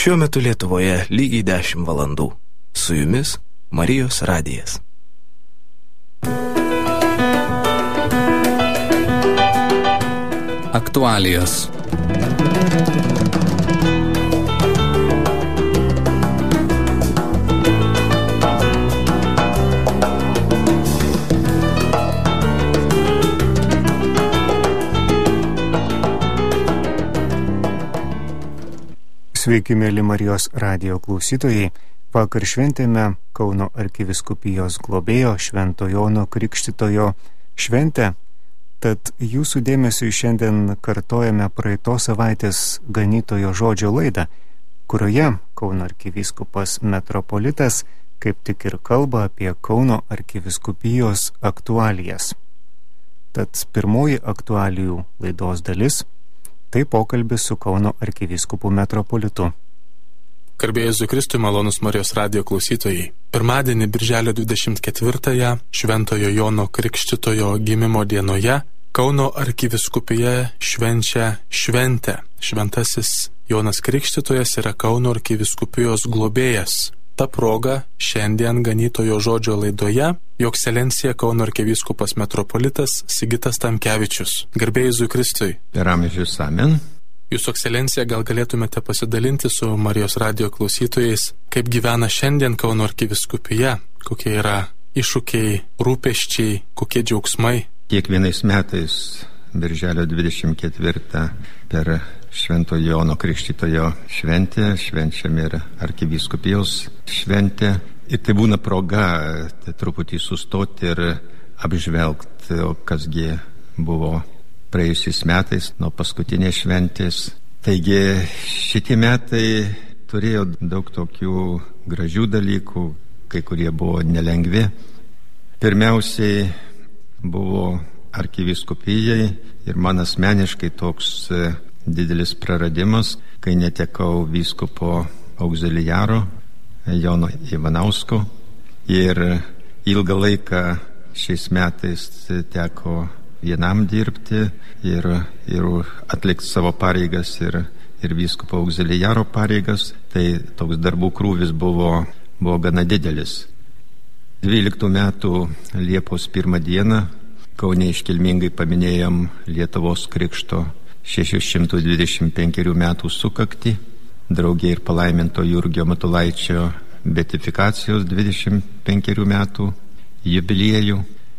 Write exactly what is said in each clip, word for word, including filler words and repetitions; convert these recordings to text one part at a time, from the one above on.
Šiuo metu Lietuvoje lygiai dešimt valandų. Su jumis Marijos radijas. Aktualijos. Sveiki, mėly Marijos radijo klausytojai. Vakar šventėme Kauno arkivyskupijos globėjo Švento Jono Krikštytojo šventę. Tad jūsų dėmesiui šiandien kartojame praeitos savaitės ganytojo žodžio laidą, kurioje Kauno arkivyskupas metropolitas kaip tik ir kalba apie Kauno arkivyskupijos aktualijas. Tad pirmoji aktualijų laidos dalis tai pokalbis su Kauno arkivyskupu metropolitu. Garbė Jėzui Kristui, malonūs Marijos radijo klausytojai. Pirmadienį, birželio dvidešimt ketvirtąją, Šventojo Jono Krikštytojo gimimo dienoje, Kauno arkivyskupija švenčia šventę. Šventasis Jonas Krikštytojas yra Kauno arkivyskupijos globėjas. Ta proga šiandien ganytojo žodžio laidoje Jo Ekscelencija Kauno arkivyskupas metropolitas Sigitas Tamkevičius. Garbė Jėzui Kristui. Per amžius amen. Jūsų Ekscelencija, gal galėtumėte pasidalinti su Marijos radijo klausytojais, kaip gyvena šiandien Kauno arkivyskupija, kokie yra iššūkiai, rūpesčiai, kokie džiaugsmai. Kiekvienais metais birželio dvidešimt ketvirtą per Švento Jono Krikštytojo šventę švenčiame ir arkivyskupijos šventę. Ir tai būna proga tai truputį sustoti ir apžvelgti, kasgi buvo praėjusiais metais nuo paskutinės šventės. Taigi šitie metai turėjo daug tokių gražių dalykų, kai kurie buvo nelengvi. Pirmiausiai buvo arkivyskupijai ir man asmeniškai toks didelis praradimas, kai netekau vyskupo auxiliaro Jono Ivanausko ir ilgą laiką šiais metais teko vienam dirbti ir, ir atlikti savo pareigas ir, ir vyskupo auxiliaro pareigas, tai toks darbų krūvis buvo, buvo gana didelis. dvyliktų metų Liepos pirmą dieną Kaune iškilmingai paminėjom Lietuvos Krikšto šešių šimtų dvidešimt penkerių metų sukaktį, draugė ir palaiminto Jurgio Matulaičio beatifikacijos dvidešimt penkerių metų jubiliejų.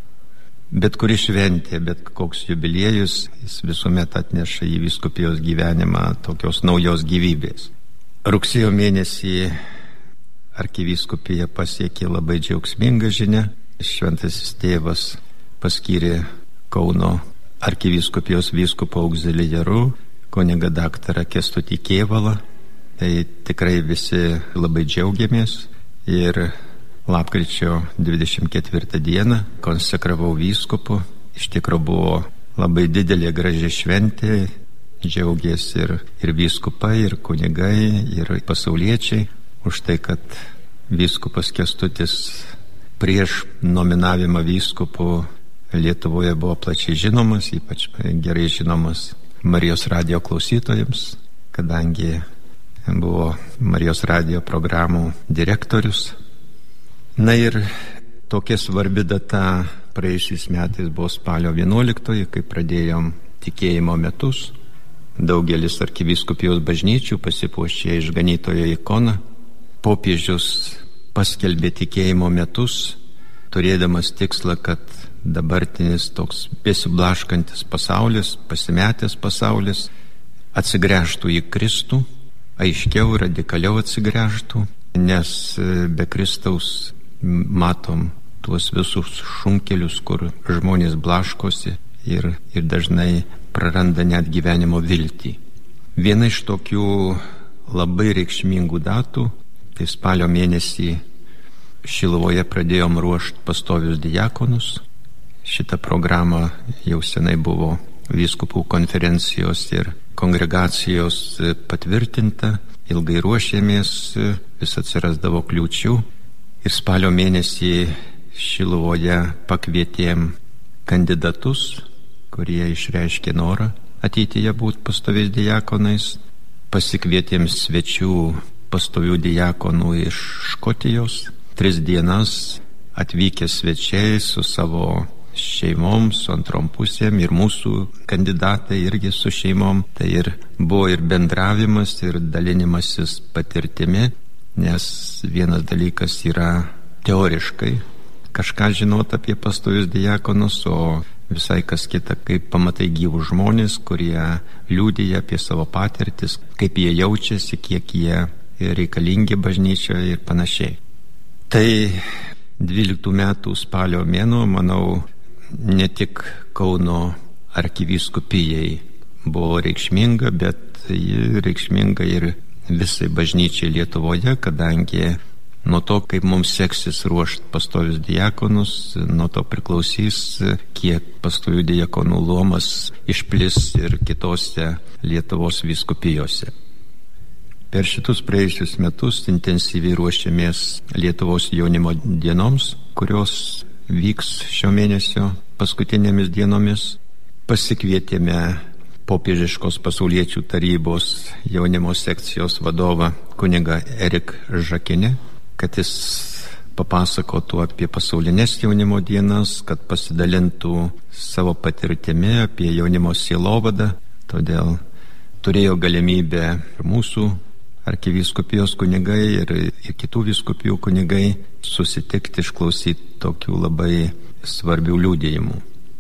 Bet kuri šventė, bet koks jubiliejus, jis visuomet atneša į vyskupijos gyvenimą tokios naujos gyvybės. Rugsėjo mėnesį arkivyskupija pasiekė labai džiaugsmingą žinią. Šventasis tėvas paskyrė Kauno arkivyskupijos vyskupo auxiliaru kunigą daktarą Kęstutį Kėvalą. Tai tikrai visi labai džiaugiamės ir lapkričio dvidešimt ketvirtą dieną konsekravau vyskupu. Iš tikro buvo labai didelė graži šventė, džiaugėsi ir, ir vyskupai, ir kunigai, ir pasauliečiai už tai, kad vyskupas Kęstutis prieš nominavimą vyskupu Lietuvoje buvo plačiai žinomas, ypač gerai žinomas Marijos radijo klausytojams, kadangi buvo Marijos radijo programų direktorius. Na ir tokia svarbi data praėjusiais metais buvo spalio vienuoliktoji, kai pradėjom tikėjimo metus. Daugelis arkivyskupijos bažnyčių pasipuošė išganytojo ikoną. Popiežius paskelbė tikėjimo metus, turėdamas tikslą, kad dabartinis toks besiblaškantis pasaulis, pasimetęs pasaulis atsigręžtų į Kristų, aiškiau, radikaliau atsigręžtų, nes be Kristaus matom tuos visus šunkelius, kur žmonės blaškosi ir, ir dažnai praranda net gyvenimo viltį. Viena iš tokių labai reikšmingų datų, tai spalio mėnesį Šiluvoje pradėjom ruošti pastovius diakonus. Šita programa jau senai buvo vyskupų konferencijos ir kongregacijos patvirtinta, ilgai ruošėmės, vis atsirasdavo kliūčių ir spalio mėnesį Šiluvoje pakvietėm kandidatus, kurie išreiškė norą ateityje būti pastoviais diakonais. Pasikvietėm svečių pastovių diakonų iš Škotijos. Tris dienas atvykę svečiai su savo šeimom, su antrom pusėm ir mūsų kandidatai irgi su šeimom. Tai ir buvo ir bendravimas, ir dalinimasis patirtimi, nes vienas dalykas yra teoriškai kažką žinot apie pastovius diakonus, o visai kas kita, kaip pamatai gyvus žmonės, kurie liudija apie savo patirtis, kaip jie jaučiasi, kiek jie reikalingi bažnyčioje ir panašiai. Tai dvyliktų metų spalio mėnuo, manau, ne tik Kauno arkivyskupijai buvo reikšminga, bet ji reikšminga ir visai bažnyčiai Lietuvoje, kadangi nuo to, kaip mums seksis ruošti pastovius diakonus, nuo to priklausys, kiek pastovių diakonų luomas išplis ir kitose Lietuvos vyskupijose. Per šitus praėjusius metus intensyviai ruošiamės Lietuvos jaunimo dienoms, kurios vyks šio mėnesio paskutinėmis dienomis. Pasikvietėme Popiežiškos pasauliečių tarybos jaunimo sekcijos vadovą kunigą Erik Žakinį, kad jis papasakotų apie pasaulinės jaunimo dienas, kad pasidalintų savo patirtimi apie jaunimo sielovadą. Todėl turėjo galimybę ir mūsų arkivyskupijos kunigai ir, ir kitų vyskupijų kunigai susitikti, išklausyti tokių labai svarbių liudijimų.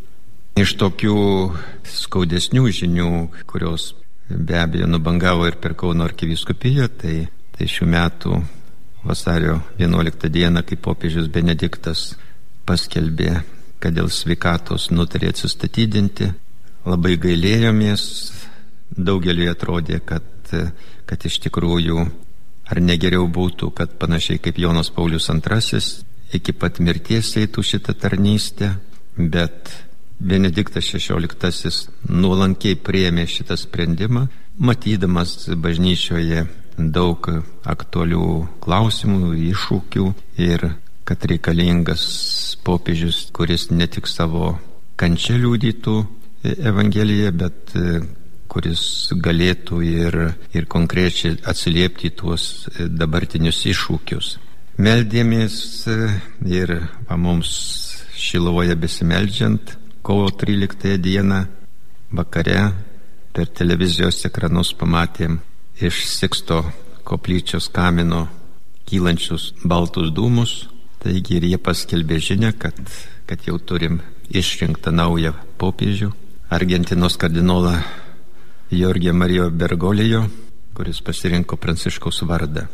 Iš tokių skaudesnių žinių, kurios be abejo nubangavo ir per Kauno arkivyskupiją, tai, tai šių metų vasario vienuoliktą dieną, kai popiežius Benediktas paskelbė, kad dėl sveikatos nutarė atsistatydinti, labai gailėjomės, daugeliui atrodė, kad, kad iš tikrųjų ar negeriau būtų, kad panašiai kaip Jonas Paulius antrasis iki pat mirties eitų šitą tarnystę, bet Benediktas šešioliktasis nuolankiai priėmė šitą sprendimą, matydamas bažnyčioje daug aktualių klausimų, iššūkių ir kad reikalingas popiežius, kuris ne tik savo kančią liudytų Evangeliją, bet kuris galėtų ir, ir konkrečiai atsiliepti tuos dabartinius iššūkius. Meldėmės ir va, mums Šilovoje besimeldžiant kovo tryliktąją dieną vakare per televizijos ekranus pamatėm iš Siksto koplyčios kamino kylančius baltus dūmus. Taigi ir jie paskelbė žinią, kad, kad jau turim išrinktą naują popiežių, Argentinos kardinolą Jorge Marijo Bergoglio, kuris pasirinko Pranciškaus vardą.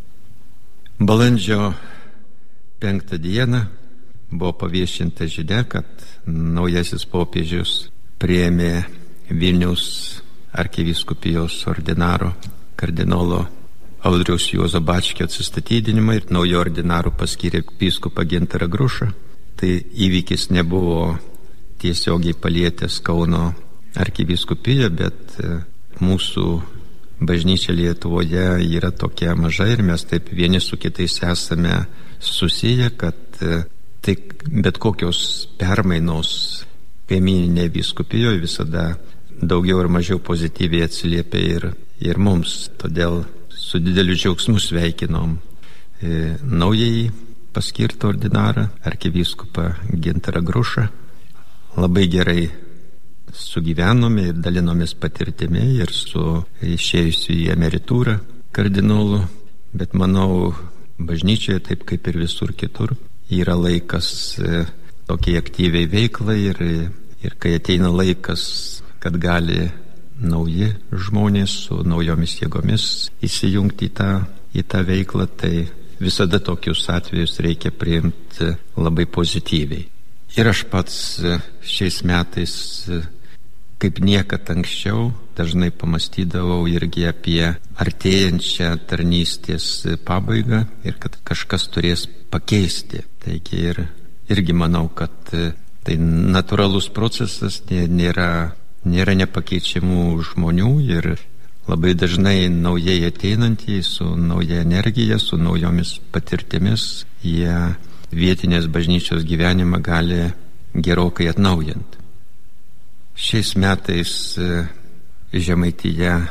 Balandžio penktą dieną buvo paviešinta žinia, kad naujasis popiežius priėmė Vilniaus arkivyskupijos ordinaro kardinolo Audriaus Juozo Bačkio atsistatydinimą ir naujo ordinaro paskyrė vyskupą Gintarą Grušą. Tai įvykis nebuvo tiesiogiai palietęs Kauno arkivyskupiją, bet mūsų bažnyčia Lietuvoje yra tokia maža ir mes taip vieni su kitais esame susiję, kad tai bet kokios permainos kaimyninėje vyskupijoje visada daugiau ir mažiau pozityviai atsiliepia ir, ir mums. Todėl su dideliu džiaugsmu sveikinom e, naujai paskirtą ordinarą, arkivyskupą Gintarą Grušą. Labai gerai sugyvenome ir dalinomės patirtimi ir su išėjusiu į emeritūrą kardinolu, bet manau, bažnyčioje, taip kaip ir visur kitur, yra laikas e, tokiai aktyviai veiklai ir, ir kai ateina laikas, kad gali nauji žmonės su naujomis jėgomis įsijungti į tą, į tą veiklą, tai visada tokius atvejus reikia priimti labai pozityviai. Ir aš pats šiais metais, kaip niekad anksčiau, dažnai pamastydavau irgi apie artėjančią tarnystės pabaigą ir kad kažkas turės pakeisti. Taigi ir, irgi manau, kad tai natūralus procesas, nėra Nėra nepakeičiamų žmonių ir labai dažnai naujai ateinantys su nauja energija, su naujomis patirtimis, jie vietinės bažnyčios gyvenimą gali gerokai atnaujinti. Šiais metais Žemaitija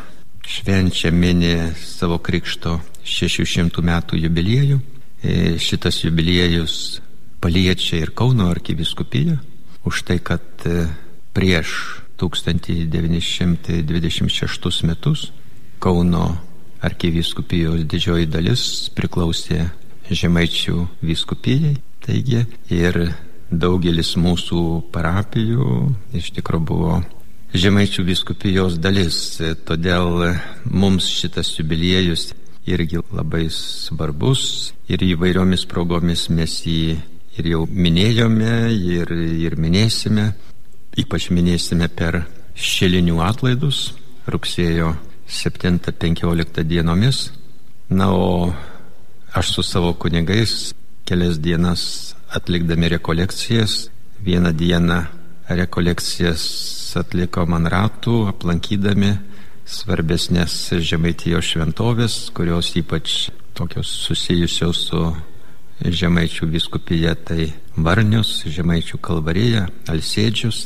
švenčia mini savo krikšto šešių šimtų metų jubiliejų. Šitas jubiliejus paliečia ir Kauno arkivyskupiją už tai, kad prieš tūkstantis devyni šimtai dvidešimt šeštus metus Kauno arkivyskupijos didžioji dalis priklausė Žemaičių vyskupijai. Taigi ir daugelis mūsų parapijų iš tikrųjų buvo Žemaičių vyskupijos dalis. Todėl mums šitas jubiliejus irgi labai svarbus ir įvairiomis progomis mes jį ir jau minėjome ir, ir minėsime. Ypač minėsime per šilinių atlaidus rugsėjo septintą penkioliktą dienomis. Na, o aš su savo kunigais kelias dienas atlikdami rekolekcijas, vieną dieną rekolekcijas atliko man ratų, aplankydami svarbesnės Žemaitijos šventovės, kurios ypač tokios susijusios su Žemaičių vyskupija, tai Varnius, Žemaičių Kalvarija, Alsėdžius.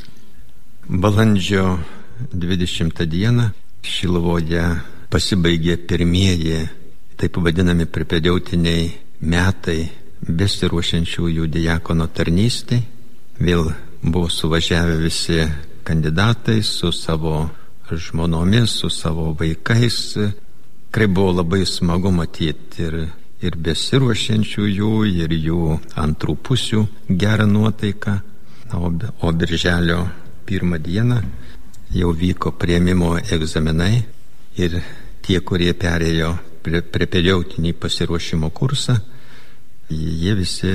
Balandžio dvidešimtą dieną Šiluvoje pasibaigė pirmieji, taip vadinami pripėdiautiniai metai besiruošiančiųjų diakono tarnystei. Vėl buvo suvažiavę visi kandidatai su savo žmonomis, su savo vaikais. Tikrai buvo labai smagu matyti ir, ir besiruošiančiųjų, ir jų antrų pusių gerą nuotaiką. O, o birželio pirmą dieną jau vyko priėmimo egzaminai ir tie, kurie perėjo prie pripėdiautinį pasiruošimo kursą, jie visi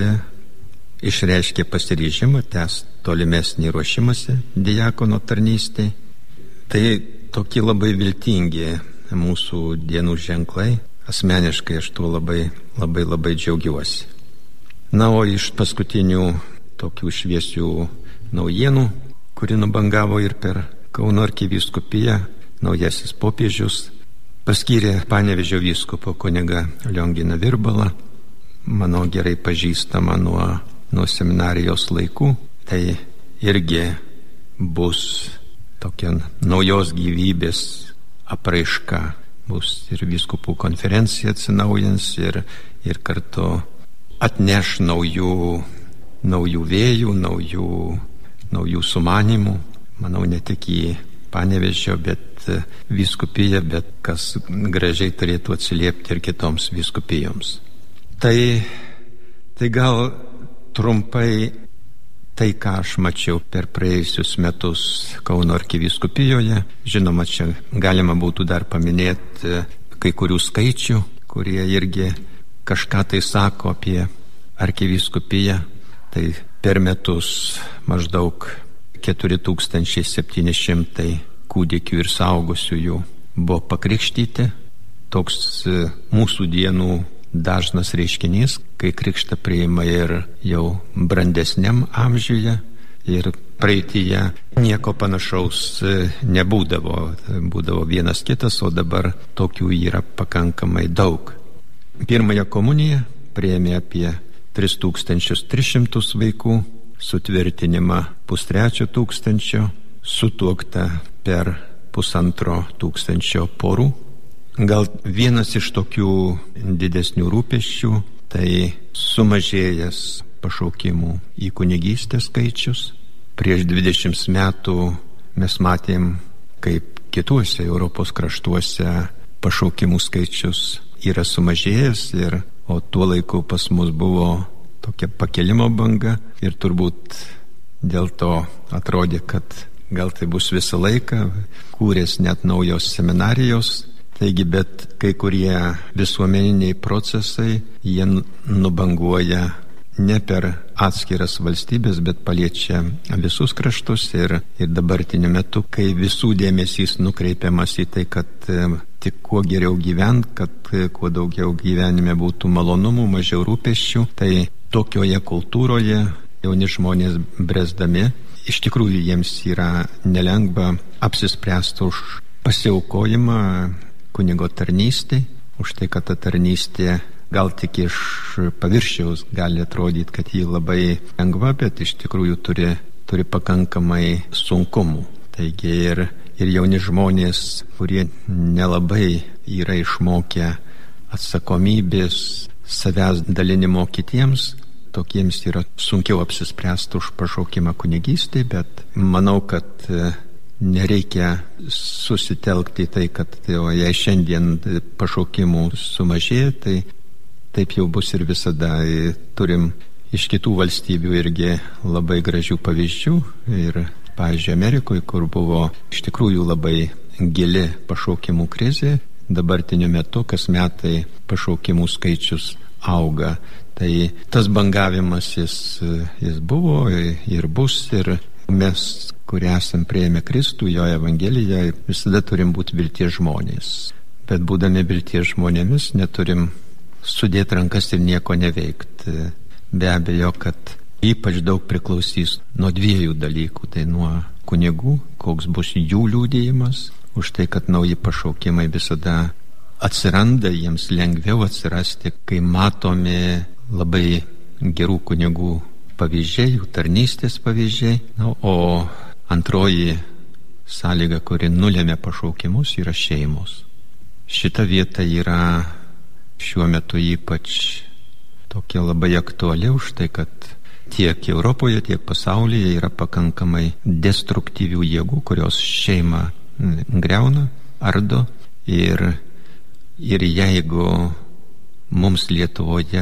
išreiškė pasiryžimą tęsti tolimesnį ruošimąsi diakono tarnystei. Tai tokie labai viltingi mūsų dienų ženklai. Asmeniškai aš tuo labai, labai, labai džiaugiuosi. Na, o iš paskutinių tokių šviesių naujienų, kuri nubangavo ir per Kauno arkivyskupiją, naujasis popiežius paskyrė Panevėžio vyskupo kunigą Lionginą Virbalą, mano gerai pažįstama nuo, nuo seminarijos laikų. Tai irgi bus tokia naujos gyvybės apraiška. Bus ir vyskupų konferencija atsinaujins ir, ir kartu atneš naujų, naujų vėjų, naujų, naujų sumanimų. Manau, ne tik į Panevėžio, bet vyskupiją, bet kas gražiai turėtų atsiliepti ir kitoms vyskupijoms. Tai, tai gal trumpai tai, ką aš mačiau per praėjusius metus Kauno arkivyskupijoje. Žinoma, čia galima būtų dar paminėti kai kurių skaičių, kurie irgi kažką tai sako apie arkivyskupiją. Tai per metus maždaug keturi tūkstančiai septyni šimtai kūdikių ir suaugusiųjų buvo pakrikštyti. Toks mūsų dienų dažnas reiškinys, kai krikštą priima ir jau brandesniam amžiuje, ir praeityje nieko panašaus nebūdavo. Būdavo vienas kitas, o dabar tokių yra pakankamai daug. Pirmąją komuniją priėmė apie tris tūkstančius tris šimtus vaikų, sutvirtinimą pustrečio tūkstančio, sutuokta per pusantro tūkstančio porų. Gal vienas iš tokių didesnių rūpesčių tai sumažėjęs pašaukimų į kunigystę skaičius. Prieš dvidešimt metų mes matėm, kaip kituose Europos kraštuose pašaukimų skaičius yra sumažėjęs, ir, o tuo laiku pas mus buvo tokia pakelimo banga ir turbūt dėl to atrodė, kad gal tai bus visą laiką, kūrės net naujos seminarijos. Taigi, bet kai kurie visuomeniniai procesai, jie nubanguoja ne per atskiras valstybės, bet paliečia visus kraštus, ir, ir dabartiniu metu, kai visų dėmesys nukreipiamas į tai, kad tik kuo geriau gyvent, kad kuo daugiau gyvenime būtų malonumų, mažiau rūpesčių, tai tokioje kultūroje jauni žmonės bręsdami, iš tikrųjų jiems yra nelengva apsispręsti už pasiaukojimą kunigo tarnystė, už tai, kad ta tarnystė gal tik iš paviršiaus gali atrodyti, kad ji labai lengva, bet iš tikrųjų turi, turi pakankamai sunkumų. Taigi ir, ir jauni žmonės, kurie nelabai yra išmokę atsakomybės, savęs dalinimo kitiems, tokiems yra sunkiau apsispręsti už pašaukimą kunigystėje, bet manau, kad nereikia susitelkti į tai, kad tai, o jei šiandien pašaukimų sumažėja, tai taip jau bus ir visada. Turim iš kitų valstybių irgi labai gražių pavyzdžių. Ir, pavyzdžiui, Amerikoje, kur buvo iš tikrųjų labai gili pašaukimų krizė, dabartiniu metu kas metai pašaukimų skaičius auga. Tai tas bangavimas jis, jis buvo ir bus. Ir mes, kurie esam priėmę Kristų, jo Evangeliją, visada turim būti vilties žmonės. Bet būdami vilties žmonėmis neturim sudėti rankas ir nieko neveikti. Be abejo, kad ypač daug priklausys nuo dviejų dalykų. Tai nuo kunigų, koks bus jų liudijimas, už tai, kad nauji pašaukimai visada atsiranda, jiems lengviau atsirasti, kai matomi labai gerų kunigų pavyzdžiai, jų tarnystės pavyzdžiai. Na, o antroji sąlyga, kuri nulėmė pašaukimus, yra šeimos. Šita vieta yra šiuo metu ypač tokia labai aktuali už tai, kad tiek Europoje, tiek pasaulyje yra pakankamai destruktyvių jėgų, kurios šeimą griauna, ardo. Ir, ir jeigu mums Lietuvoje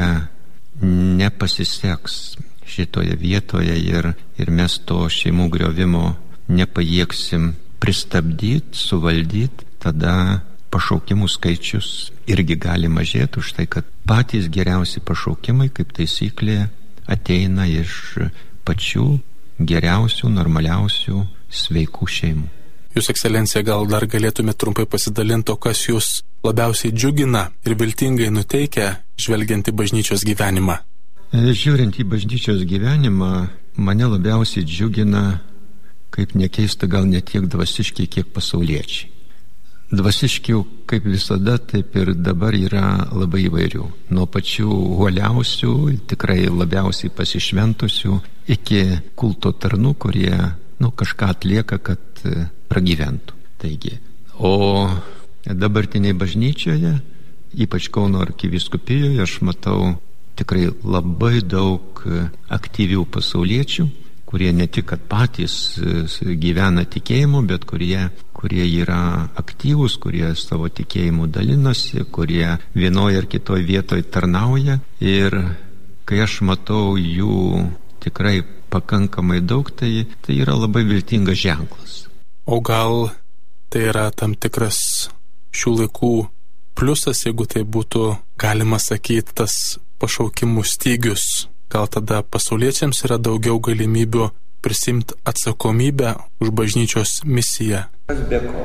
nepasiseks šitoje vietoje ir, ir mes to šeimų griovimo nepajėgsim pristabdyti, suvaldyti, tada pašaukimų skaičius irgi gali mažėti už tai, kad patys geriausi pašaukimai, kaip taisyklė, ateina iš pačių geriausių, normaliausių, sveikų šeimų. Jūs, ekscelencija, gal dar galėtumėte trumpai pasidalinti, kas jūs labiausiai džiugina ir viltingai nuteikia, žvelgiant į bažnyčios gyvenimą? Žiūrint į bažnyčios gyvenimą, mane labiausiai džiugina, kaip nekeista, gal ne tiek dvasiškiai, kiek pasauliečiai. Dvasiškių, kaip visada, taip ir dabar yra labai įvairių. Nuo pačių uoliausių, tikrai labiausiai pasišventusių, iki kulto tarnų, kurie nu, kažką atlieka, kad pragyventų. Taigi, o dabartiniai bažnyčioje, ypač Kauno arkivyskupijoje, aš matau tikrai labai daug aktyvių pasauliečių, kurie ne tik patys gyvena tikėjimu, bet kurie, kurie yra aktyvūs, kurie savo tikėjimu dalinasi, kurie vienoje ar kitoje vietoje tarnauja. Ir kai aš matau jų tikrai pakankamai daug, tai, tai yra labai viltingas ženklas. O gal tai yra tam tikras šių laikų pliusas, jeigu tai būtų galima sakyti, tas pašaukimų stygius? Gal tada pasauliečiams yra daugiau galimybių prisimti atsakomybę už bažnyčios misiją? Kas be ko?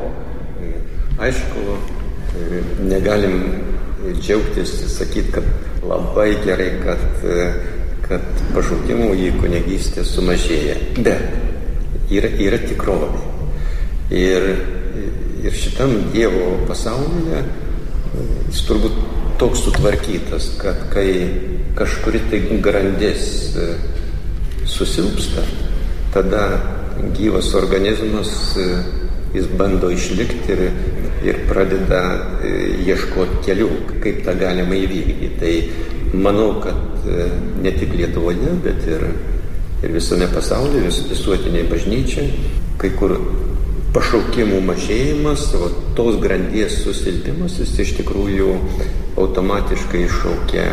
Aišku, negalim džiaugtis, sakyti, kad labai gerai, kad, kad pašaukimų į kunigystę sumažėja. Bet yra, yra tikrovė. Ir, ir šitam Dievo pasaulyje jis turbūt toks sutvarkytas, kad kai kažkuri tai grandis susilpsta, tada gyvas organizmas jis bando išlikti ir, ir pradeda ieškoti kelių, kaip tą galima įvykdyti. Tai manau, kad ne tik Lietuvoje, bet ir, ir visame pasaulyje, vis, visuotiniai bažnyčiai, kai kur pašaukimų mažėjimas, o tos grandies susilpimas, jis iš tikrųjų automatiškai iššaukia,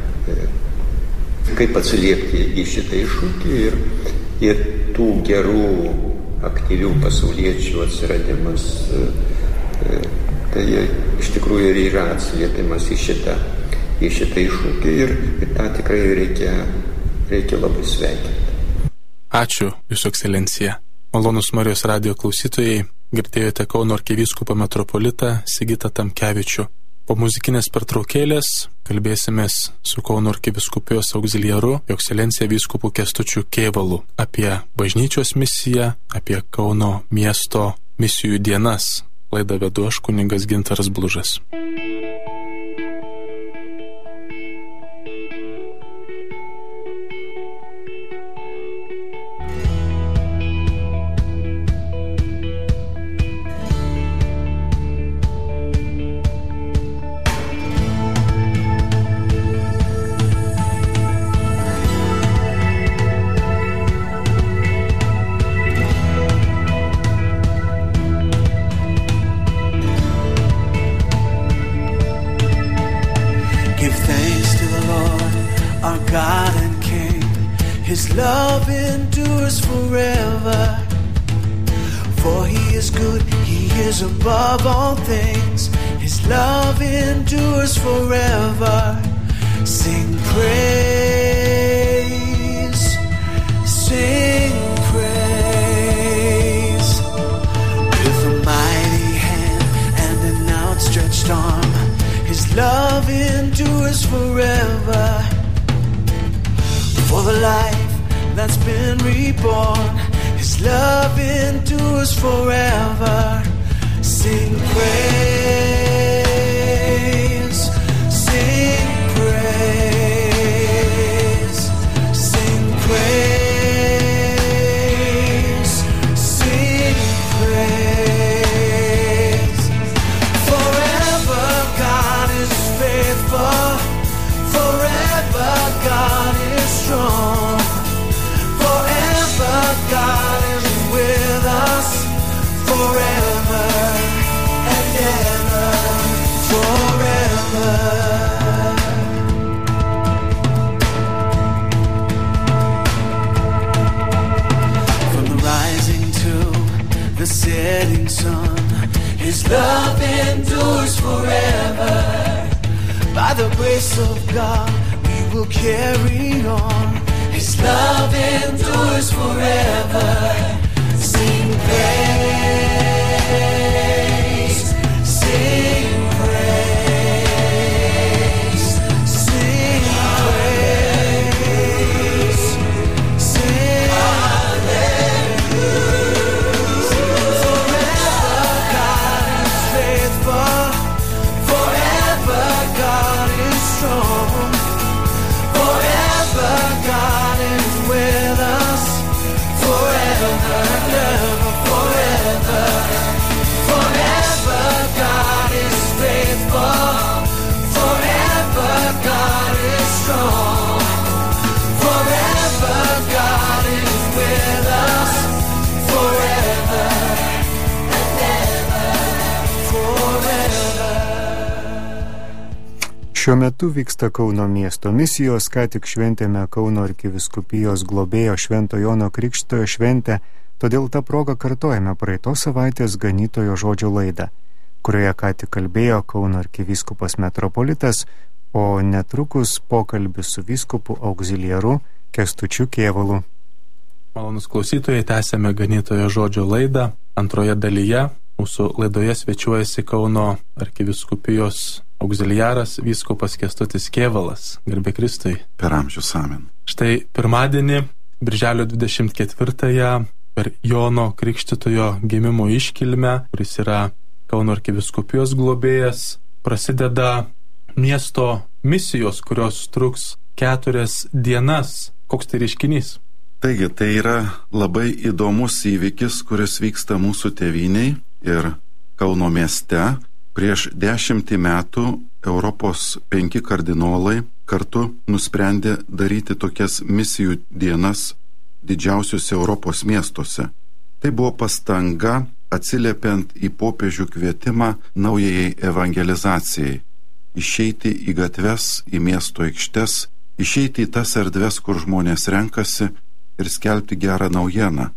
kaip atsiliepti į šitą iššūkį ir, ir tų gerų, aktyvių pasauliečių atsiradimas, tai iš tikrųjų ir yra atsiliepimas į šitą, į šitą iššūkį ir, ir tą tikrai reikia, reikia labai sveikinti. Ačiū, Jūsų ekscelencija. Malonūs Marijos radijo klausytojai, girdėjote Kauno arkivyskupą metropolitą Sigitą Tamkevičių. Po muzikinės pertraukėlės kalbėsimės su Kauno arkivyskupijos auxiliaru, Jo ekscelencija vyskupu Kęstučiu Kėvalu apie bažnyčios misiją, apie Kauno miesto misijų dienas. Laidą vedu aš, kunigas Gintaras Blužas. God and King. His love endures forever. For he is good, he is above all things. His love endures forever. Sing praise, sing praise. With a mighty hand and an outstretched arm, his love endures forever. For the life that's been reborn, his love endures forever. Sing praise, sing praise, sing praise, sing praise. Forever God is faithful, forever God is strong, forever God is with us, forever and ever, forever. From the rising to the setting sun, his love endures forever. By the grace of God we will carry on. His love endures forever. Sing praise, sing praise, sing praise, sing hallelujah. Forever God is faithful, forever God is strong, forever God is with us, forever and ever, forever. Forever God is faithful, forever God is strong, forever God is with us, forever and ever, forever. Šiuo metu vyksta Kauno miesto misijos, ką tik šventėme Kauno arkivyskupijos globėjo Švento Jono Krikštytojo šventę, todėl tą progą kartojame praeitos savaitės ganytojo žodžio laidą, kurioje ką tik kalbėjo Kauno arkivyskupas metropolitas, o netrukus pokalbis su vyskupu auxiliaru Kęstučiu Kėvalu. Malonus klausytojai, tęsėme ganytojo žodžio laidą. Antroje dalyje mūsų laidoje svečiuojasi Kauno arkivyskupijos auxiliaras vyskupas Kęstutis Kėvalas. Garbė Kristui. Per amžius amen. Štai pirmadienį, birželio dvidešimt ketvirtąją, per Jono Krikštytojo gimimo iškilmę, kuris yra Kauno arkivyskupijos globėjas, prasideda miesto misijos, kurios truks keturias dienas. Koks tai reiškinys? Taigi, tai yra labai įdomus įvykis, kuris vyksta mūsų tėvyniai ir Kauno mieste. Prieš dešimtį metų Europos penki kardinolai kartu nusprendė daryti tokias misijų dienas didžiausiuose Europos miestuose. Tai buvo pastanga atsiliepiant į popiežių kvietimą naujai evangelizacijai. Išeiti į gatves, į miesto aikštes, išeiti į tas erdves, kur žmonės renkasi ir skelbti gerą naujieną.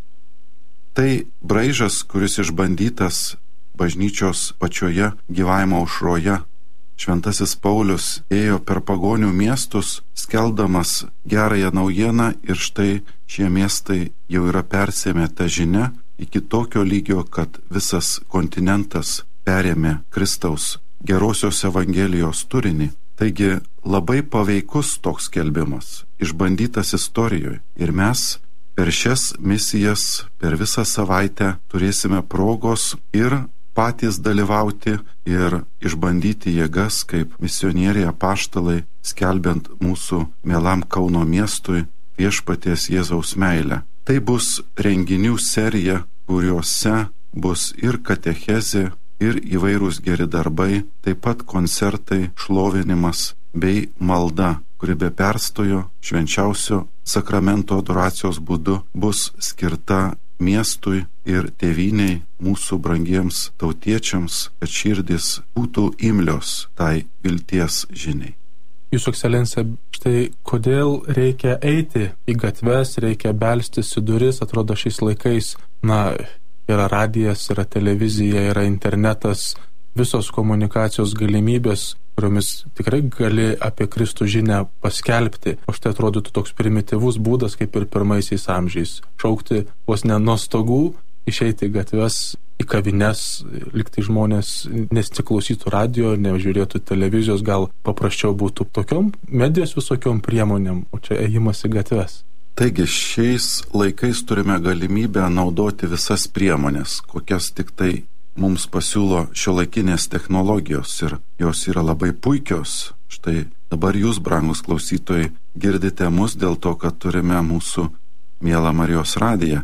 Tai braižas, kuris išbandytas bažnyčios pačioje gyvavimo aušroje. Šventasis Paulius ėjo per pagonių miestus, skeldamas gerąją naujieną, ir štai šie miestai jau yra persėmę tą žinią iki tokio lygio, kad visas kontinentas perėmė Kristaus gerosios evangelijos turinį. Taigi labai paveikus toks skelbimas, išbandytas istorijoje. Ir mes per šias misijas, per visą savaitę turėsime progos ir patys dalyvauti ir išbandyti jėgas kaip misionieriai apaštalai, skelbiant mūsų mielam Kauno miestui viešpaties Jėzaus meilę. Tai bus renginių serija, kuriuose bus ir katechezė, ir įvairūs geri darbai, taip pat koncertai, šlovinimas bei malda, kuri be perstojo švenčiausio sakramento adoracijos būdu bus skirta miestui ir tėvyniai, mūsų brangiems tautiečiams, kad širdis būtų imlios tai vilties žiniai. Jūsų ekscelencija, štai kodėl reikia eiti į gatves, reikia belstis į duris, atrodo šiais laikais, na, yra radijas, yra televizija, yra internetas, visos komunikacijos galimybės, kuriomis tikrai gali apie Kristų žinią paskelbti. O štai atrodytų toks primityvus būdas, kaip ir pirmaisiais amžiais. Šaukti vos ne nuo stogų, išeiti į gatves, į kavines, liktai žmonės nesiklausytų radio, nežiūrėtų televizijos, gal paprasčiau būtų tokiom medijos visokiom priemonėm, o čia ėjimas į gatves. Taigi šiais laikais turime galimybę naudoti visas priemonės, kokias tik tai mums pasiūlo šiuolaikinės technologijos ir jos yra labai puikios. Štai dabar jūs, brangus klausytojai, girdite mus dėl to, kad turime mūsų mielą Marijos radiją.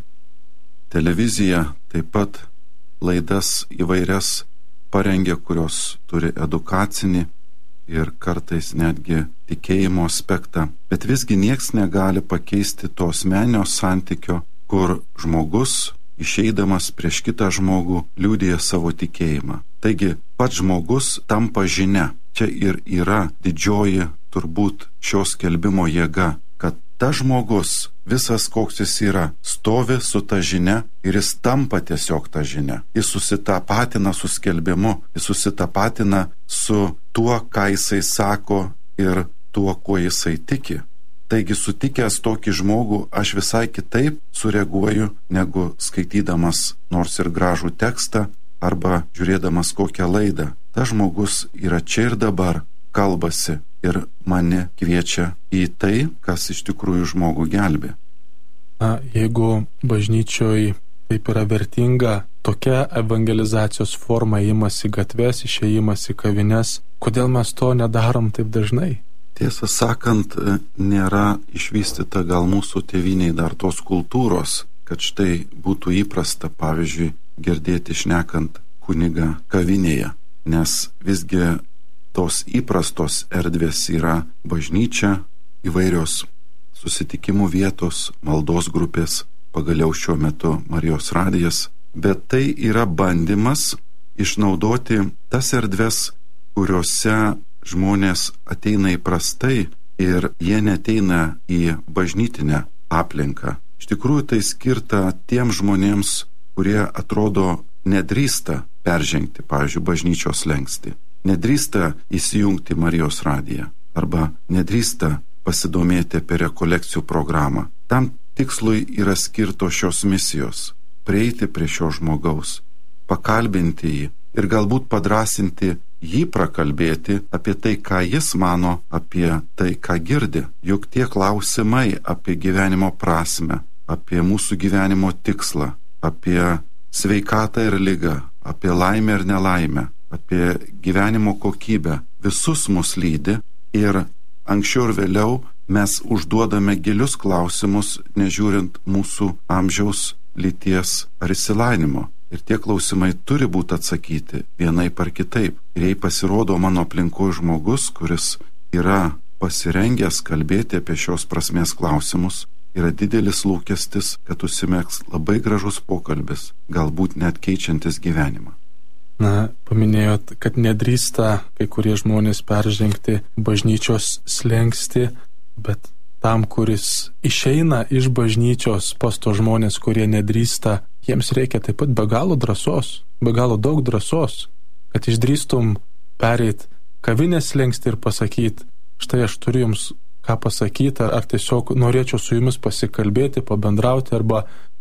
Televizija taip pat laidas įvairias parengia, kurios turi edukacinį ir kartais netgi tikėjimo aspektą. Bet visgi nieks negali pakeisti to asmeninio santykio, kur žmogus išeidamas prieš kitą žmogų liudija savo tikėjimą. Taigi pats žmogus tampa žinia. Čia ir yra didžioji turbūt šios skelbimo jėga, kad tas žmogus, visas koks jis yra, stovi su ta žinia ir jis tampa tiesiog ta žinia. Jis susitapatina su skelbimu, jis susitapatina su tuo, ką jisai sako ir tuo, kuo jisai tiki. Taigi sutikęs tokį žmogų, aš visai kitaip sureaguoju, negu skaitydamas nors ir gražų tekstą arba žiūrėdamas kokią laidą. Tas žmogus yra čia ir dabar, kalbasi ir mane kviečia į tai, kas iš tikrųjų žmogų gelbė. Na, jeigu bažnyčioj taip yra vertinga tokia evangelizacijos forma, ėjimas į gatves, išėjimas į kavines, kodėl mes to nedarom taip dažnai? Tiesą sakant, nėra išvystyta gal mūsų tėviniai dar tos kultūros, kad štai būtų įprasta, pavyzdžiui, girdėti šnekant kunigą kavinėje, nes visgi tos įprastos erdvės yra bažnyčia, įvairios susitikimų vietos, maldos grupės, pagaliau šiuo metu Marijos radijas, bet tai yra bandymas išnaudoti tas erdves, kuriuose žmonės ateina įprastai ir jie neteina į bažnytinę aplinką. Iš tikrųjų tai skirta tiem žmonėms, kurie atrodo nedrįsta peržengti, pavyzdžiui, bažnyčios slenkstį, nedrįsta įsijungti Marijos radiją arba nedrįsta pasidomėti apie rekolekcijų programą. Tam tikslui yra skirtos šios misijos - prieiti prie šio žmogaus, pakalbinti jį ir galbūt padrasinti jį prakalbėti apie tai, ką jis mano, apie tai, ką girdi. Juk tie klausimai apie gyvenimo prasmę, apie mūsų gyvenimo tikslą, apie sveikatą ir ligą, apie laimę ir nelaimę, apie gyvenimo kokybę, visus mus lydi ir anksčiau ir vėliau mes užduodame gilius klausimus, nežiūrint mūsų amžiaus, lyties ar išsilavinimo. Ir tie klausimai turi būti atsakyti vienaip ar kitaip. Ir jei pasirodo mano aplinkoje žmogus, kuris yra pasirengęs kalbėti apie šios prasmės klausimus, yra didelis lūkestis, kad užsimegs labai gražus pokalbis, galbūt net keičiantis gyvenimą. Na, paminėjot, kad nedrįsta kai kurie žmonės peržengti bažnyčios slenkstį, bet tam, kuris išeina iš bažnyčios, pas to žmonės, kurie nedrįsta, jiems reikia taip pat be galo drąsos, be galo daug drąsos, kad išdrįstum pereit kavinės slenkstį ir pasakyti, štai aš turiu jums ką pasakyti, ar tiesiog norėčiau su jumis pasikalbėti, pabendrauti arba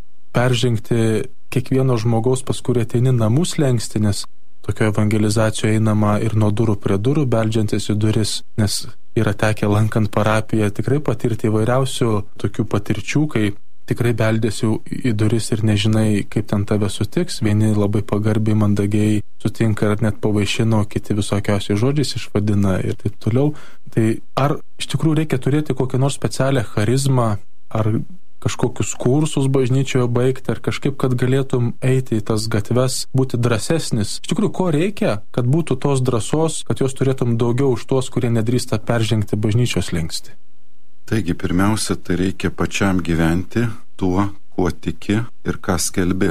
peržengti kiekvieno žmogaus, pas kurį ateini namų slenkstį, nes tokio evangelizacijoje einama ir nuo durų prie durų, beldžiantis į duris, nes yra tekę lankant parapiją tikrai patirti įvairiausių tokių patirčių, kai tikrai beldėsi į duris ir nežinai, kaip ten tave sutiks. Vieni labai pagarbiai, mandagiai sutinka ir net pavaišino, kiti visokiausiai žodžiais išvadina ir taip toliau. Tai ar iš tikrųjų reikia turėti kokią nors specialią charizmą, ar kažkokius kursus bažnyčioje baigti, ar kažkaip, kad galėtum eiti į tas gatves, būti drąsesnis? Iš tikrųjų, ko reikia, kad būtų tos drąsos, kad jos turėtum daugiau už tuos, kurie nedrįsta peržengti bažnyčios slenkstį? Taigi, pirmiausia, tai reikia pačiam gyventi tuo, kuo tiki ir ką skelbi.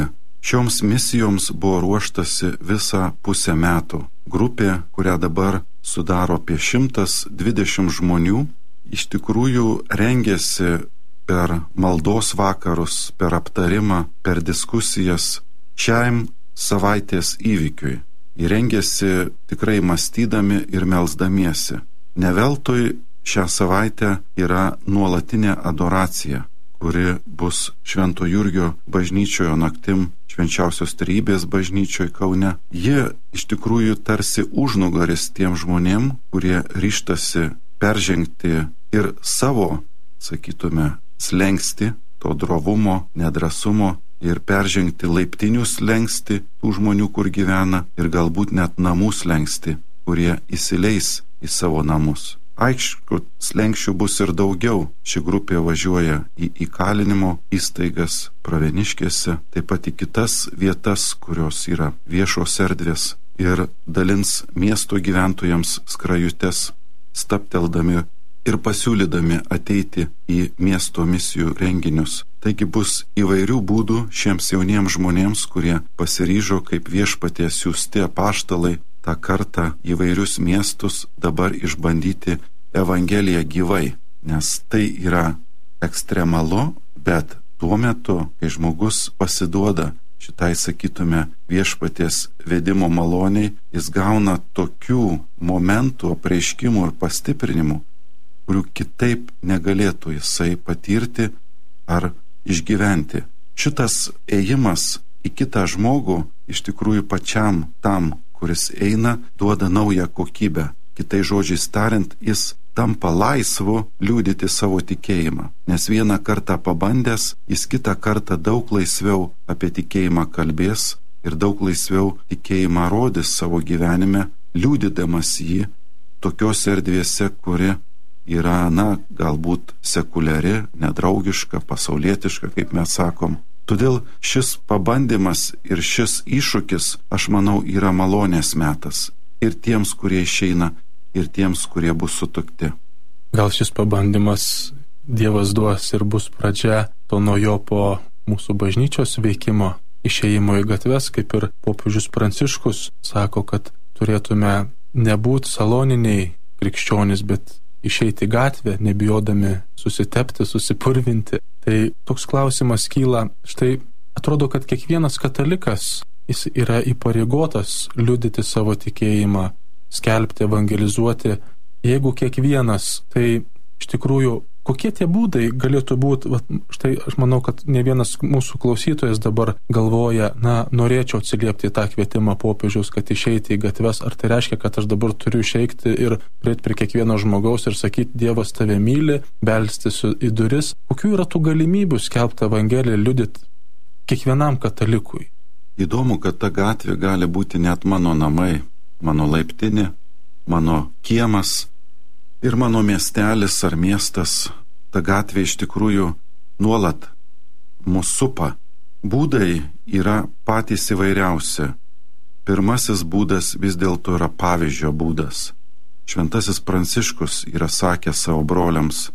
Šioms misijoms buvo ruoštasi visą pusę metų. Grupė, kurią dabar sudaro apie šimtas dvidešimt žmonių, iš tikrųjų rengėsi per maldos vakarus, per aptarimą, per diskusijas šiam savaitės įvykiui. Įrengėsi tikrai mąstydami ir melsdamiesi. Neveltui šią savaitę yra nuolatinė adoracija, kuri bus Švento Jurgio bažnyčioje naktim Švenčiausios Trejybės bažnyčioje Kaune. Ji iš tikrųjų tarsi užnugaris tiem žmonėm, kurie ryžtasi peržengti ir savo, sakytume, slengsti, to drovumo, nedrasumo ir peržengti laiptinių slengsti tų žmonių, kur gyvena, ir galbūt net namų slengsti, kurie įsileis į savo namus. Aišku, slengščių bus ir daugiau. Ši grupė važiuoja į įkalinimo įstaigas Pravieniškėse, taip pat į kitas vietas, kurios yra viešos erdvės, ir dalins miesto gyventojams skrajutes, stapteldami ir pasiūlydami ateiti į miesto misijų renginius. Taigi bus įvairių būdų šiems jauniems žmonėms, kurie pasiryžo kaip Viešpaties siųsti apaštalai tą kartą įvairius miestus dabar išbandyti Evangeliją gyvai, nes tai yra ekstremalu, bet tuo metu, kai žmogus pasiduoda šitai, sakytume, Viešpaties vedimo maloniai, jis gauna tokių momentų, apreiškimų ir pastiprinimų, kurių kitaip negalėtų jisai patirti ar išgyventi. Šitas ėjimas į kitą žmogų iš tikrųjų pačiam tam, kuris eina, duoda naują kokybę. Kitai žodžiais tariant, jis tampa laisvu liudyti savo tikėjimą, nes vieną kartą pabandęs, jis kitą kartą daug laisviau apie tikėjimą kalbės ir daug laisviau tikėjimą rodys savo gyvenime, liudydamas jį tokiose erdvėse, kuri yra, na, galbūt sekuliari, nedraugiška, pasaulietiška, kaip mes sakom. Todėl šis pabandymas ir šis iššūkis, aš manau, yra malonės metas ir tiems, kurie išeina, ir tiems, kurie bus sutukti. Gal šis pabandymas Dievas duos ir bus pradžia to naujo po mūsų bažnyčios veikimo, išėjimo į gatves, kaip ir popiežius Pranciškus sako, kad turėtume nebūti saloniniai krikščionys, bet išeiti į gatvę, nebijodami susitepti, susipurvinti. Tai toks klausimas kyla, štai atrodo, kad kiekvienas katalikas, jis yra įpareigotas liudyti savo tikėjimą, skelbti, evangelizuoti. Jeigu kiekvienas, tai iš tikrųjų, kokie tie būdai galėtų būti, va, štai aš manau, kad ne vienas mūsų klausytojas dabar galvoja, na, norėčiau atsiliepti tą kvietimą popiežiaus, kad išeiti į gatves, ar tai reiškia, kad aš dabar turiu išeiti ir prieiti prie kiekvieno žmogaus ir sakyti, Dievas tave myli, belstis į duris. Kokių yra tų galimybių skelbti evangeliją, liudyti kiekvienam katalikui? Įdomu, kad ta gatvė gali būti net mano namai, mano laiptinė, mano kiemas ir mano miestelis ar miestas. Ta gatvė iš tikrųjų nuolat mus supa. Būdai yra patys įvairiausi. Pirmasis būdas vis dėlto yra pavyzdžio būdas. Šventasis Pranciškus yra sakęs savo broliams: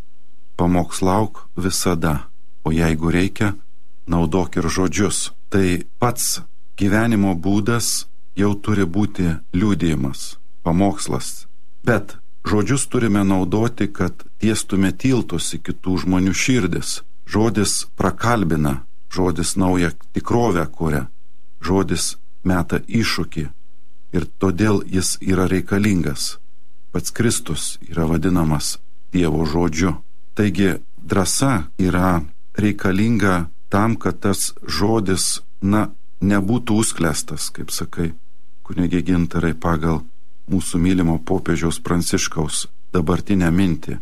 pamokslauk visada, o jeigu reikia, naudok ir žodžius. Tai pats gyvenimo būdas jau turi būti liudijimas, pamokslas. Bet žodžius turime naudoti, kad tiestume tiltus į kitų žmonių širdis. Žodis prakalbina, žodis naują tikrovę kuria, žodis meta iššūkį ir todėl jis yra reikalingas. Pats Kristus yra vadinamas Dievo žodžiu. Taigi drąsa yra reikalinga tam, kad tas žodis, na, nebūtų užklestas, kaip sakai, kunigė Gintarai, pagal mūsų mylimo popiežiaus Pranciškaus dabartinę mintį.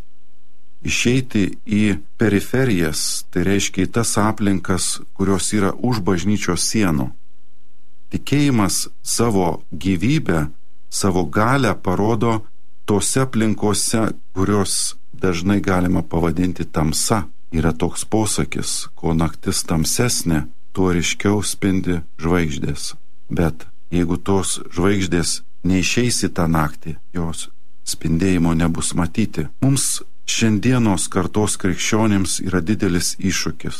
Išeiti į periferijas, tai reiškia į tas aplinkas, kurios yra už bažnyčios sienų. Tikėjimas savo gyvybę, savo galę parodo tose aplinkose, kurios dažnai galima pavadinti tamsa. Yra toks posakis, ko naktis tamsesnė, tuo ryškiau spindi žvaigždės. Bet jeigu tos žvaigždės neišeis į tą naktį, jos spindėjimo nebus matyti. Mums šiandienos kartos krikščionims yra didelis iššūkis,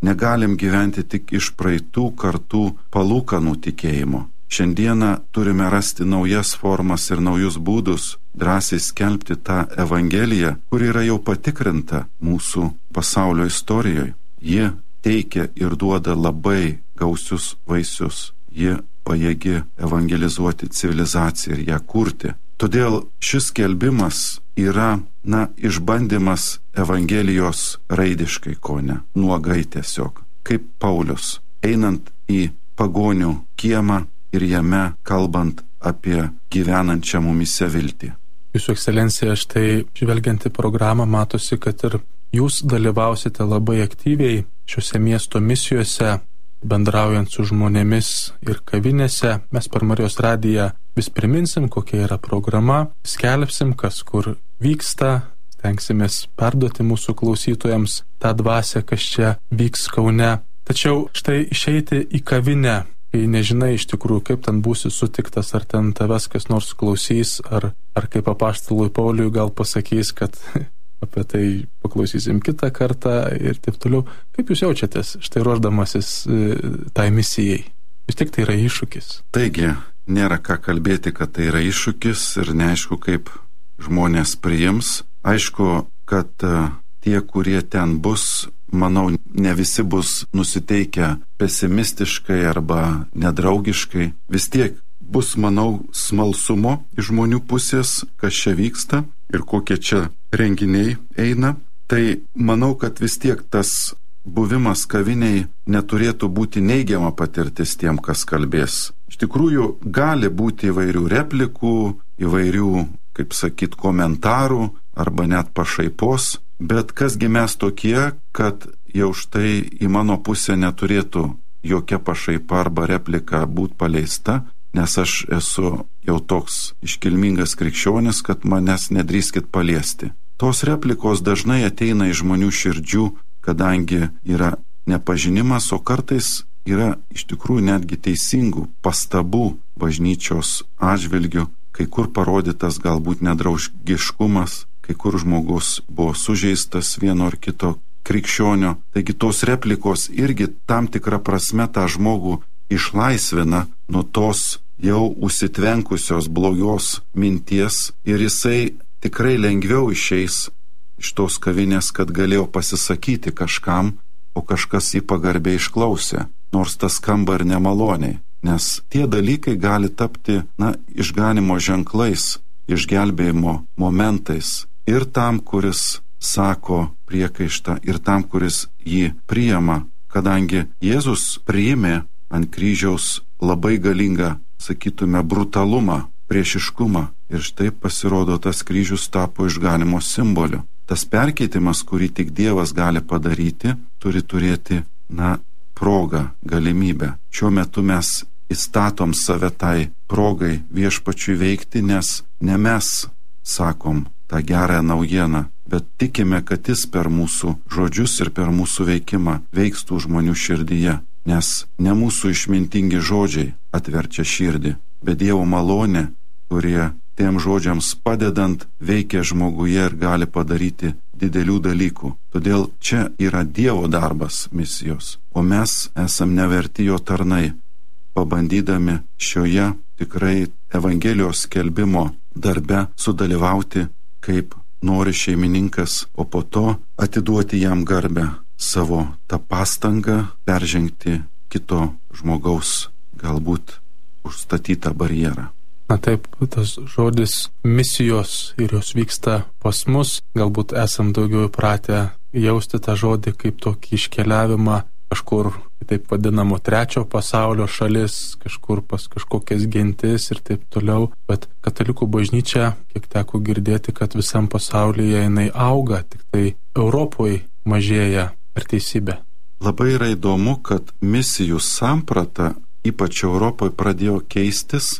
negalim gyventi tik iš praeitų kartų palūkanų tikėjimo. Šiandieną turime rasti naujas formas ir naujus būdus, drąsiai skelbti tą Evangeliją, kuri yra jau patikrinta mūsų pasaulio istorijoje. Ji teikia ir duoda labai gausius vaisius. Ji pajėgi evangelizuoti civilizaciją ir ją kurti. Todėl šis skelbimas yra, na, išbandymas Evangelijos raidiškai, ko ne, nuogai tiesiog, kaip Paulius, einant į pagonių kiemą ir jame kalbant apie gyvenančią mumise viltį. Jūsų ekscelencija, štai žvelgiant į programą matosi, kad ir jūs dalyvausite labai aktyviai šiuose miesto misijose, bendraujant su žmonėmis ir kavinėse. Mes per Marijos radiją vis priminsim, kokia yra programa, skelbsim, kas kur vyksta, stengsimės perduoti mūsų klausytojams tą dvasią, kas čia vyks Kaune. Tačiau štai išeiti į kavinę, kai nežinai iš tikrųjų, kaip ten būsi sutiktas, ar ten tavęs kas nors klausys, ar, ar kaip apaštalui Pauliui gal pasakys, kad apie tai paklausysim kitą kartą ir taip toliau. Kaip jūs jaučiatės štai ruošdamasis tai misijai? Vis tik tai yra iššūkis. Taigi, nėra ką kalbėti, kad tai yra iššūkis ir neaišku, kaip žmonės priims. Aišku, kad tie, kurie ten bus, manau, ne visi bus nusiteikę pesimistiškai arba nedraugiškai. Vis tiek bus, manau, smalsumo iš žmonių pusės, kas čia vyksta ir kokie čia renginiai eina. Tai manau, kad vis tiek tas buvimas kaviniai neturėtų būti neigiama patirtis tiem, kas kalbės. Iš tikrųjų, gali būti įvairių replikų, įvairių, kaip sakyt, komentarų arba net pašaipos, bet kasgi mes tokie, kad jau štai į mano pusę neturėtų jokia pašaipa arba replika būti paleista, nes aš esu jau toks iškilmingas krikščionis, kad manęs nedrįskit paliesti. Tos replikos dažnai ateina iš žmonių širdžių, kadangi yra nepažinimas, o kartais yra iš tikrųjų netgi teisingų pastabų bažnyčios atžvilgių, kai kur parodytas galbūt nedraugiškumas, kai kur žmogus buvo sužeistas vieno ar kito krikščionio. Taigi tos replikos irgi tam tikrą prasme tą žmogų išlaisvina nuo tos jau užsitvenkusios blogos minties ir jisai tikrai lengviau išeis iš tos kavinės, kad galėjo pasisakyti kažkam, o kažkas jį pagarbiai išklausė, nors tas skamba ir nemaloniai, nes tie dalykai gali tapti, na, išganimo ženklais, išgelbėjimo momentais ir tam, kuris sako priekaištą, ir tam, kuris jį priima, kadangi Jėzus priėmė ant kryžiaus labai galingą, sakytume, brutalumą, priešiškumą, ir štai pasirodo tas kryžius tapo išganimo simboliu. Tas perkeitimas, kurį tik Dievas gali padaryti, turi turėti, na, progą, galimybę. Šiuo metu mes įstatom save tai progai viešpačiui veikti, nes ne mes sakom tą gerąją naujieną, bet tikime, kad jis per mūsų žodžius ir per mūsų veikimą veiks tų žmonių širdyje, nes ne mūsų išmintingi žodžiai atverčia širdį, bet Dievo malonė, kurie tiem žodžiams padedant veikia žmoguje ir gali padaryti didelių dalykų. Todėl čia yra Dievo darbas misijos, o mes esam neverti jo tarnai, pabandydami šioje tikrai Evangelijos skelbimo darbe sudalyvauti kaip nori šeimininkas, o po to atiduoti jam garbę, savo tą pastangą peržengti kito žmogaus galbūt užstatytą barjerą. Na taip, tas žodis misijos ir jos vyksta pas mus, galbūt esam daugiau įpratę jausti tą žodį kaip tokį iškeliavimą kažkur, taip vadinamo trečio pasaulio šalis, kažkur pas kažkokias gentis ir taip toliau, bet katalikų bažnyčia, kiek teko girdėti, kad visam pasaulyje jinai auga, tik tai Europoje mažėja. Ar teisybė? Labai yra įdomu, kad misijų samprata, ypač Europoje, pradėjo keistis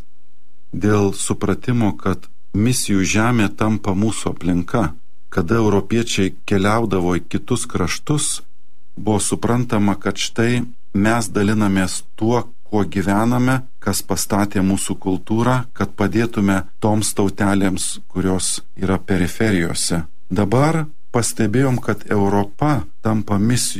dėl supratimo, kad misijų žemė tampa mūsų aplinka. Kada europiečiai keliaudavo į kitus kraštus, buvo suprantama, kad štai mes dalinamės tuo, kuo gyvename, kas pastatė mūsų kultūrą, kad padėtume toms tautelėms, kurios yra periferijose. Dabar pastebėjom, kad Europa tampa misijų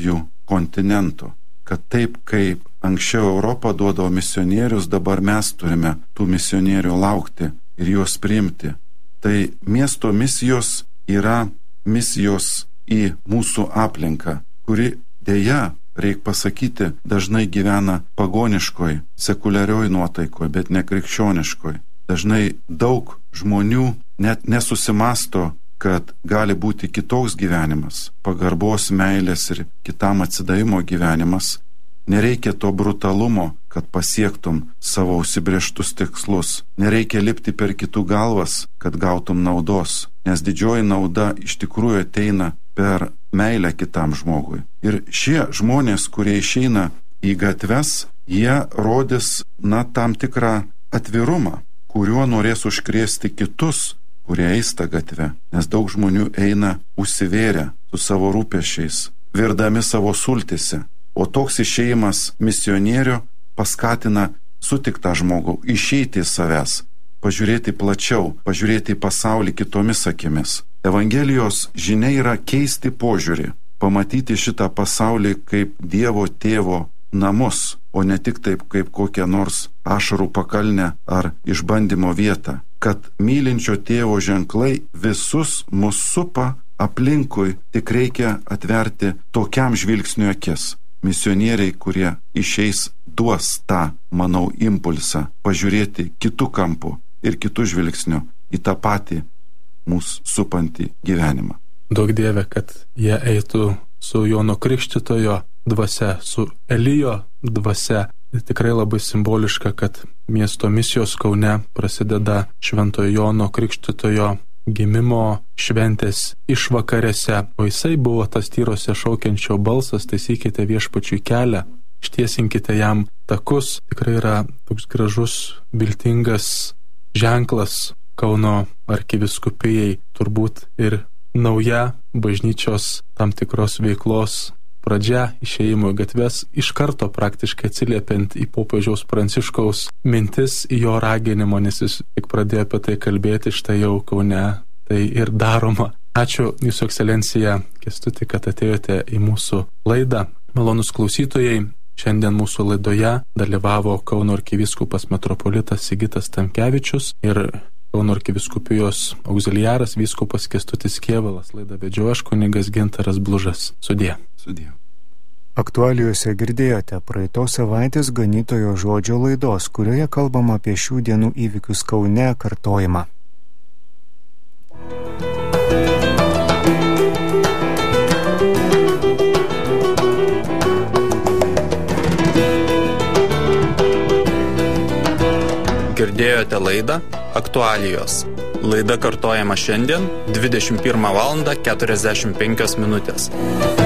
kontinento. Kad taip kaip anksčiau Europą duodavo misionierius, dabar mes turime tų misionierių laukti ir juos priimti. Tai miesto misijos yra misijos į mūsų aplinką, kuri dėja, reik pasakyti, dažnai gyvena pagoniškoj, sekuliarioj nuotaikoj, bet ne krikščioniškoj. Dažnai daug žmonių net nesusimasto, kad gali būti kitoks gyvenimas, pagarbos, meilės ir kitam atsidavimo gyvenimas. Nereikia to brutalumo, kad pasiektum savo užsibrėžtus tikslus. Nereikia lipti per kitų galvas, kad gautum naudos, nes didžioji nauda iš tikrųjų ateina per meilę kitam žmogui. Ir šie žmonės, kurie išeina į gatves, jie rodys, na, tam tikrą atvirumą, kuriuo norės užkrėsti kitus, kurie eis tą gatvę, nes daug žmonių eina užsivėrę su savo rūpesčiais, virdami savo sultise. O toks išėjimas misionierių paskatina sutiktą žmogų išeiti iš savęs, pažiūrėti plačiau, pažiūrėti į pasaulį kitomis akimis. Evangelijos žinia yra keisti požiūrį, pamatyti šitą pasaulį kaip Dievo tėvo namus, o ne tik taip kaip kokią nors ašarų pakalnę ar išbandymo vietą. Kad mylinčio tėvo ženklai visus mus supa aplinkui, tik reikia atverti tokiam žvilgsniu akis. Misionieriai, kurie išeis, duos tą, manau, impulsą pažiūrėti kitų kampų ir kitų žvilgsnių į tą patį mūsų supantį gyvenimą. Daug Dieve, kad jie eitų su Jono Krikštytojo dvasia, su Elijo dvasia. Tikrai labai simboliška, kad miesto misijos Kaune prasideda Šventojo Jono Krikštytojo gimimo šventės išvakarėse, o jisai buvo tas tyrose šaukiančio balsas: taisykite viešpačiui kelią, ištiesinkite jam takus. Tikrai yra toks gražus, viltingas ženklas Kauno arkivyskupijai, turbūt ir nauja bažnyčios tam tikros veiklos pradžia, išėjimo į gatves, iš karto praktiškai atsiliepiant į popiežiaus Pranciškaus mintis, į jo raginimo, nes jis tik pradėjo apie tai kalbėti, štai jau Kaune tai ir daroma. Ačiū Jūsų Ekscelencija Kęstuti, kad atėjote į mūsų laidą. Malonus klausytojai, šiandien mūsų laidoje dalyvavo Kauno arkivyskupas metropolitas Sigitas Tamkevičius ir Kauno arkivyskupijos auxiliaras vyskupas Kęstutis Kėvalas. Laidą vedžiau aš, kunigas Gintaras Blužas. Sudie. Sudie. Aktualijose girdėjote praeitos savaitės ganytojo žodžio laidos, kurioje kalbama apie šių dienų įvykius Kaune kartojimą. Girdėjote laidą Aktualijos. Laida kartojama šiandien dvidešimt pirmą valandą keturiasdešimt penkios minutės.